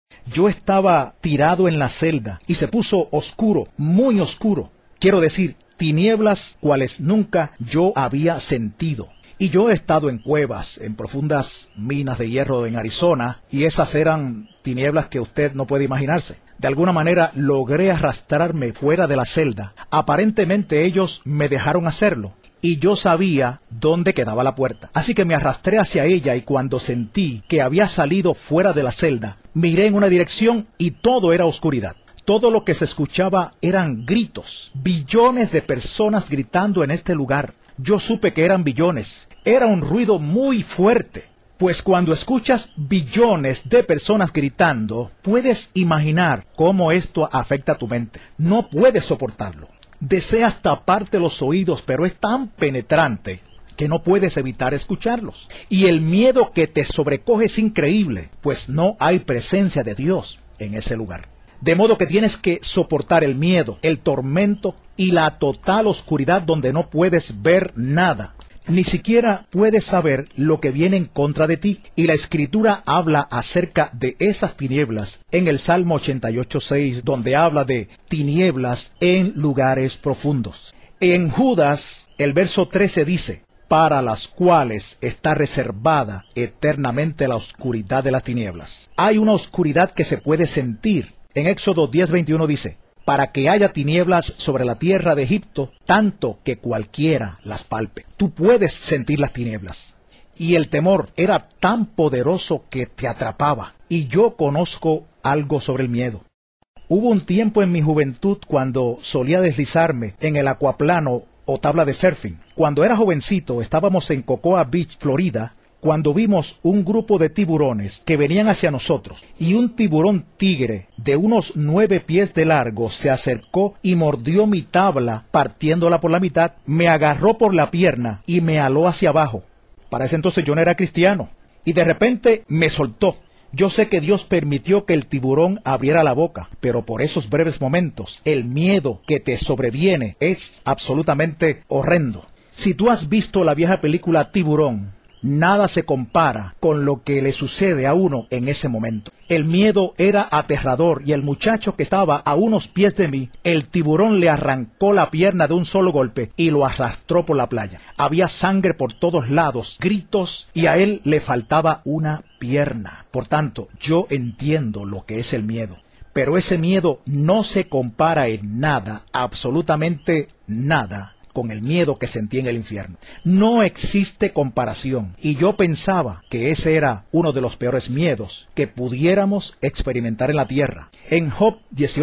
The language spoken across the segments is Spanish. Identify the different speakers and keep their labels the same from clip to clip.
Speaker 1: Yo estaba tirado en la celda y se puso oscuro, muy oscuro. Quiero decir, tinieblas cuales nunca yo había sentido. Y yo he estado en cuevas, en profundas minas de hierro en Arizona, y esas eran tinieblas que usted no puede imaginarse. De alguna manera logré arrastrarme fuera de la celda. Aparentemente ellos me dejaron hacerlo, y yo sabía dónde quedaba la puerta. Así que me arrastré hacia ella, y cuando sentí que había salido fuera de la celda, miré en una dirección y todo era oscuridad. Todo lo que se escuchaba eran gritos, billones de personas gritando en este lugar. Yo supe que eran billones. Era un ruido muy fuerte, pues cuando escuchas billones de personas gritando, puedes imaginar cómo esto afecta a tu mente. No puedes soportarlo. Deseas taparte los oídos, pero es tan penetrante que no puedes evitar escucharlos. Y el miedo que te sobrecoge es increíble, pues no hay presencia de Dios en ese lugar. De modo que tienes que soportar el miedo, el tormento y la total oscuridad donde no puedes ver nada. Ni siquiera puedes saber lo que viene en contra de ti. Y la Escritura habla acerca de esas tinieblas en el Salmo 88:6, donde habla de tinieblas en lugares profundos. En Judas, el verso 13 dice, para las cuales está reservada eternamente la oscuridad de las tinieblas. Hay una oscuridad que se puede sentir. En Éxodo 10:21 dice, para que haya tinieblas sobre la tierra de Egipto, tanto que cualquiera las palpe. Tú puedes sentir las tinieblas. Y el temor era tan poderoso que te atrapaba. Y yo conozco algo sobre el miedo. Hubo un tiempo en mi juventud cuando solía deslizarme en el acuaplano o tabla de surfing. Cuando era jovencito, estábamos en Cocoa Beach, Florida, cuando vimos un grupo de tiburones que venían hacia nosotros, y un tiburón tigre de unos 9 pies de largo se acercó y mordió mi tabla partiéndola por la mitad, me agarró por la pierna y me aló hacia abajo. Para ese entonces yo no era cristiano, y de repente me soltó. Yo sé que Dios permitió que el tiburón abriera la boca, pero por esos breves momentos, el miedo que te sobreviene es absolutamente horrendo. Si tú has visto la vieja película Tiburón, nada se compara con lo que le sucede a uno en ese momento. El miedo era aterrador y el muchacho que estaba a unos pies de mí, el tiburón le arrancó la pierna de un solo golpe y lo arrastró por la playa. Había sangre por todos lados, gritos, y a él le faltaba una pierna. Por tanto, yo entiendo lo que es el miedo. Pero ese miedo no se compara en nada, absolutamente nada, con el miedo que sentí en el infierno. No existe comparación. Y yo pensaba que ese era uno de los peores miedos que pudiéramos experimentar en la tierra. En Job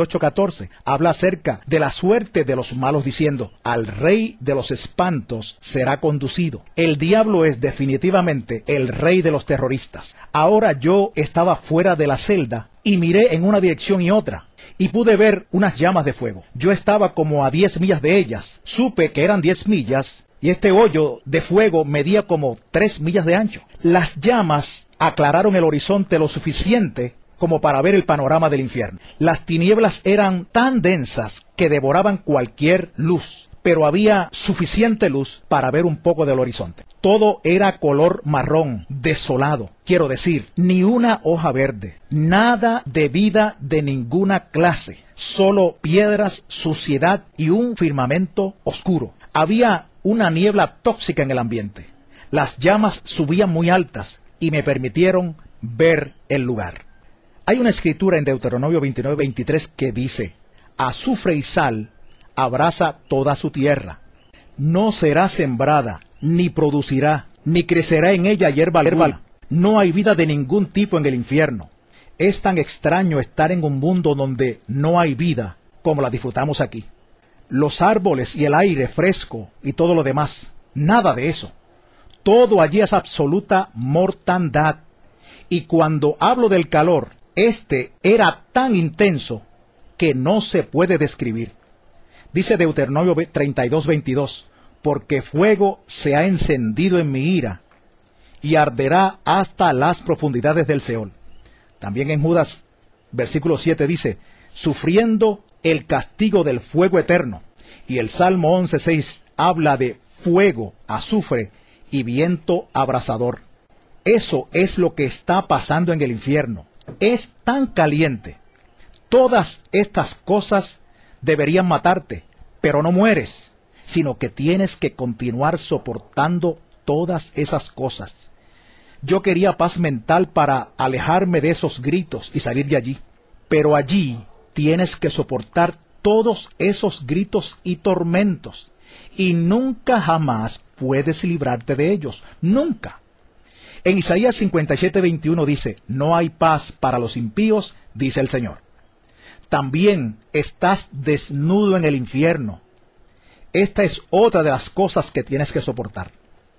Speaker 1: 18:14 habla acerca de la suerte de los malos diciendo, al rey de los espantos será conducido. El diablo es definitivamente el rey de los terroristas. Ahora yo estaba fuera de la celda y miré en una dirección y otra, y pude ver unas llamas de fuego. Yo estaba como a 10 millas de ellas. Supe que eran 10 millas, y este hoyo de fuego medía como 3 millas de ancho. Las llamas aclararon el horizonte lo suficiente como para ver el panorama del infierno. Las tinieblas eran tan densas que devoraban cualquier luz, pero había suficiente luz para ver un poco del horizonte. Todo era color marrón, desolado. Quiero decir, ni una hoja verde, nada de vida de ninguna clase, solo piedras, suciedad y un firmamento oscuro. Había una niebla tóxica en el ambiente. Las llamas subían muy altas y me permitieron ver el lugar. Hay una escritura en Deuteronomio 29:23 que dice, azufre y sal abraza toda su tierra. No será sembrada, ni producirá, ni crecerá en ella hierba alguna. No hay vida de ningún tipo en el infierno. Es tan extraño estar en un mundo donde no hay vida como la disfrutamos aquí. Los árboles y el aire fresco y todo lo demás, nada de eso. Todo allí es absoluta mortandad. Y cuando hablo del calor, este era tan intenso que no se puede describir. Dice Deuteronomio 32:22, porque fuego se ha encendido en mi ira, y arderá hasta las profundidades del Seol. También en Judas, versículo 7 dice, sufriendo el castigo del fuego eterno. Y el Salmo 11:6 habla de fuego, azufre y viento abrasador. Eso es lo que está pasando en el infierno. es tan caliente. Todas estas cosas deberían matarte, pero no mueres, sino que tienes que continuar soportando todas esas cosas. Yo quería paz mental para alejarme de esos gritos y salir de allí, pero allí tienes que soportar todos esos gritos y tormentos, y nunca jamás puedes librarte de ellos, nunca. En Isaías 57:21 dice, no hay paz para los impíos, dice el Señor. También estás desnudo en el infierno. Esta es otra de las cosas que tienes que soportar.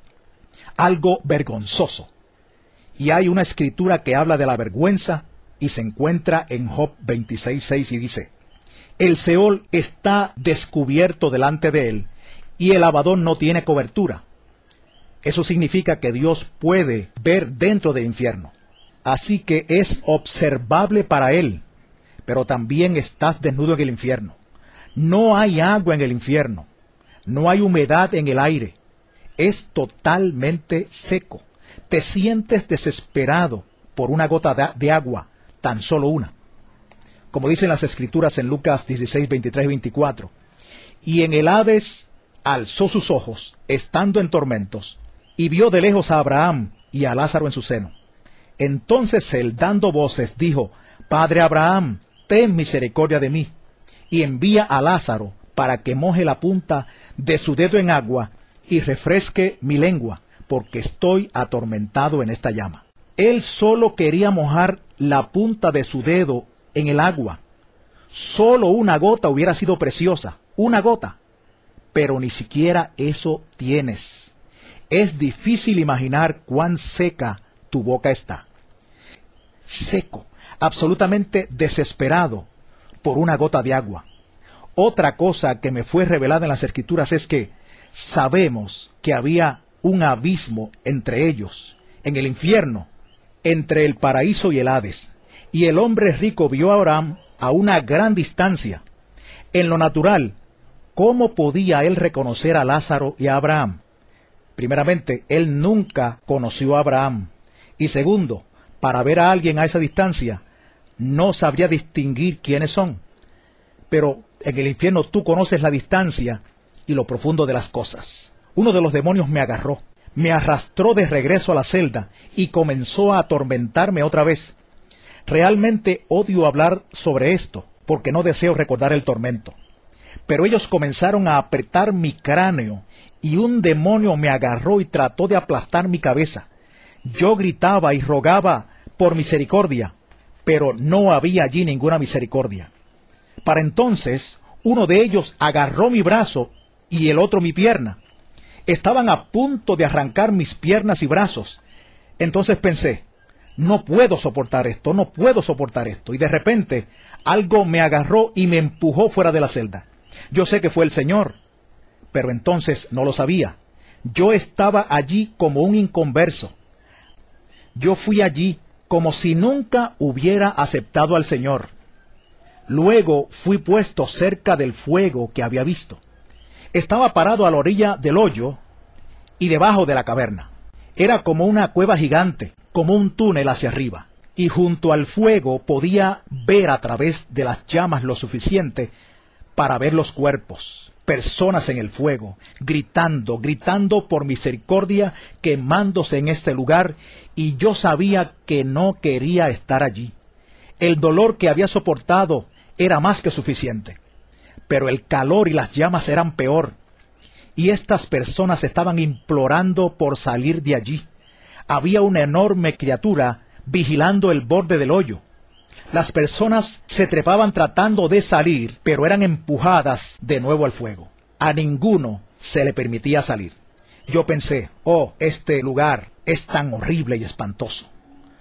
Speaker 1: Algo vergonzoso. Y hay una escritura que habla de la vergüenza y se encuentra en Job 26:6 y dice, el Seol está descubierto delante de él y el Abadón no tiene cobertura. Eso significa que Dios puede ver dentro del infierno. Así que es observable para él, pero también estás desnudo en el infierno. No hay agua en el infierno. No hay humedad en el aire. Es totalmente seco. Te sientes desesperado por una gota de agua, tan solo una. Como dicen las escrituras en Lucas 16:23-24. Y en el Hades alzó sus ojos, estando en tormentos, y vio de lejos a Abraham y a Lázaro en su seno. Entonces él, dando voces, dijo, Padre Abraham, ten misericordia de mí, y envía a Lázaro para que moje la punta de su dedo en agua y refresque mi lengua, porque estoy atormentado en esta llama. Él solo quería mojar la punta de su dedo en el agua. Solo una gota hubiera sido preciosa, una gota. Pero ni siquiera eso tienes. Es difícil imaginar cuán seca tu boca está. Seco, absolutamente desesperado por una gota de agua. Otra cosa que me fue revelada en las Escrituras es que sabemos que había un abismo entre ellos, en el infierno, entre el paraíso y el Hades. Y el hombre rico vio a Abraham a una gran distancia. En lo natural, ¿cómo podía él reconocer a Lázaro y a Abraham? Primeramente, él nunca conoció a Abraham. Y segundo, para ver a alguien a esa distancia, no sabría distinguir quiénes son. Pero en el infierno tú conoces la distancia y lo profundo de las cosas. Uno de los demonios me agarró, me arrastró de regreso a la celda y comenzó a atormentarme otra vez. Realmente odio hablar sobre esto, porque no deseo recordar el tormento. Pero ellos comenzaron a apretar mi cráneo, y un demonio me agarró y trató de aplastar mi cabeza. Yo gritaba y rogaba por misericordia, pero no había allí ninguna misericordia. Para entonces, uno de ellos agarró mi brazo y el otro mi pierna. Estaban a punto de arrancar mis piernas y brazos. Entonces pensé, no puedo soportar esto, no puedo soportar esto. Y de repente, algo me agarró y me empujó fuera de la celda. Yo sé que fue el Señor, pero entonces no lo sabía. Yo estaba allí como un inconverso. Yo fui allí como si nunca hubiera aceptado al Señor. Luego fui puesto cerca del fuego que había visto. Estaba parado a la orilla del hoyo y debajo de la caverna. Era como una cueva gigante, como un túnel hacia arriba. Y junto al fuego podía ver a través de las llamas lo suficiente para ver los cuerpos, personas en el fuego, gritando por misericordia, quemándose en este lugar, y yo sabía que no quería estar allí. El dolor que había soportado era más que suficiente, pero el calor y las llamas eran peor, y estas personas estaban implorando por salir de allí. Había una enorme criatura vigilando el borde del hoyo. Las personas se trepaban tratando de salir, pero eran empujadas de nuevo al fuego. A ninguno se le permitía salir. Yo pensé, oh, este lugar es tan horrible y espantoso.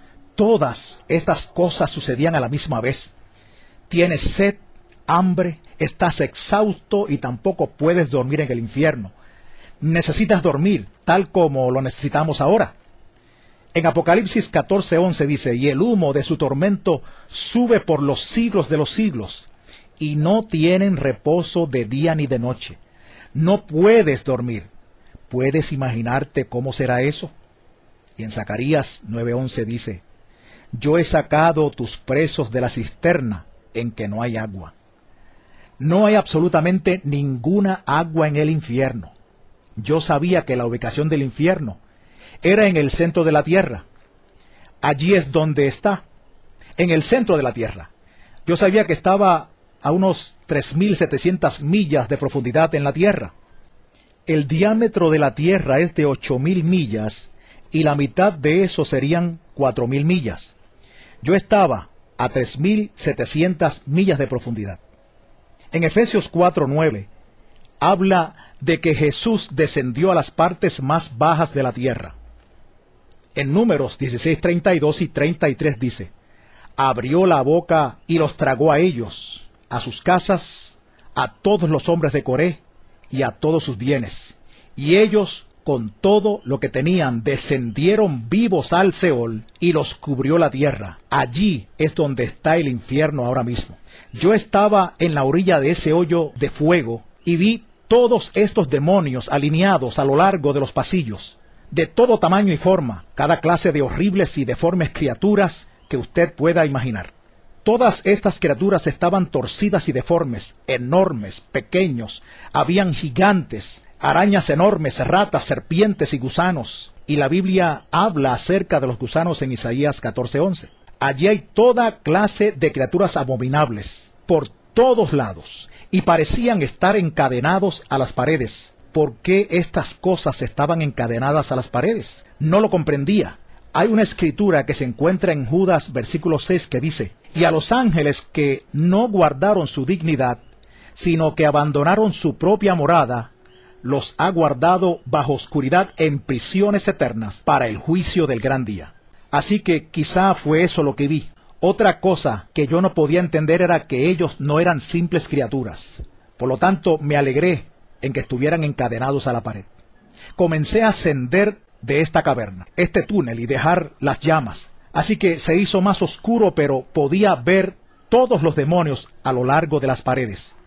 Speaker 1: Todas estas cosas sucedían a la misma vez. Tienes sed, hambre, estás exhausto y tampoco puedes dormir en el infierno. Necesitas dormir, tal como lo necesitamos ahora. En Apocalipsis 14:11 dice, y el humo de su tormento sube por los siglos de los siglos, y no tienen reposo de día ni de noche. No puedes dormir. ¿Puedes imaginarte cómo será eso? Y en Zacarías 9:11 dice, yo he sacado tus presos de la cisterna en que no hay agua. No hay absolutamente ninguna agua en el infierno. Yo sabía que la ubicación del infierno era en el centro de la tierra. Allí es donde está, en el centro de la tierra. Yo sabía que estaba a unos 3.700 millas de profundidad en la tierra. El diámetro de la tierra es de 8.000 millas y la mitad de eso serían 4.000 millas. Yo estaba a 3.700 millas de profundidad. En Efesios 4:9 habla de que Jesús descendió a las partes más bajas de la tierra. En Números 16:32 y 33 dice: abrió la boca y los tragó a ellos, a sus casas, a todos los hombres de Coré y a todos sus bienes. Y ellos, con todo lo que tenían, descendieron vivos al Seol y los cubrió la tierra. Allí es donde está el infierno ahora mismo. Yo estaba en la orilla de ese hoyo de fuego y vi todos estos demonios alineados a lo largo de los pasillos, de todo tamaño y forma, cada clase de horribles y deformes criaturas que usted pueda imaginar. Todas estas criaturas estaban torcidas y deformes, enormes, pequeños, habían gigantes, arañas enormes, ratas, serpientes y gusanos. Y la Biblia habla acerca de los gusanos en Isaías 14:11. Allí hay toda clase de criaturas abominables, por todos lados, y parecían estar encadenados a las paredes. ¿Por qué estas cosas estaban encadenadas a las paredes? No lo comprendía. Hay una escritura que se encuentra en Judas versículo 6 que dice: y a los ángeles que no guardaron su dignidad, sino que abandonaron su propia morada, los ha guardado bajo oscuridad en prisiones eternas para el juicio del gran día. Así que quizá fue eso lo que vi. Otra cosa que yo no podía entender era que ellos no eran simples criaturas. Por lo tanto, me alegré en que estuvieran encadenados a la pared. Comencé a ascender de esta caverna, este túnel, y dejar las llamas. Así que se hizo más oscuro, pero podía ver todos los demonios a lo largo de las paredes.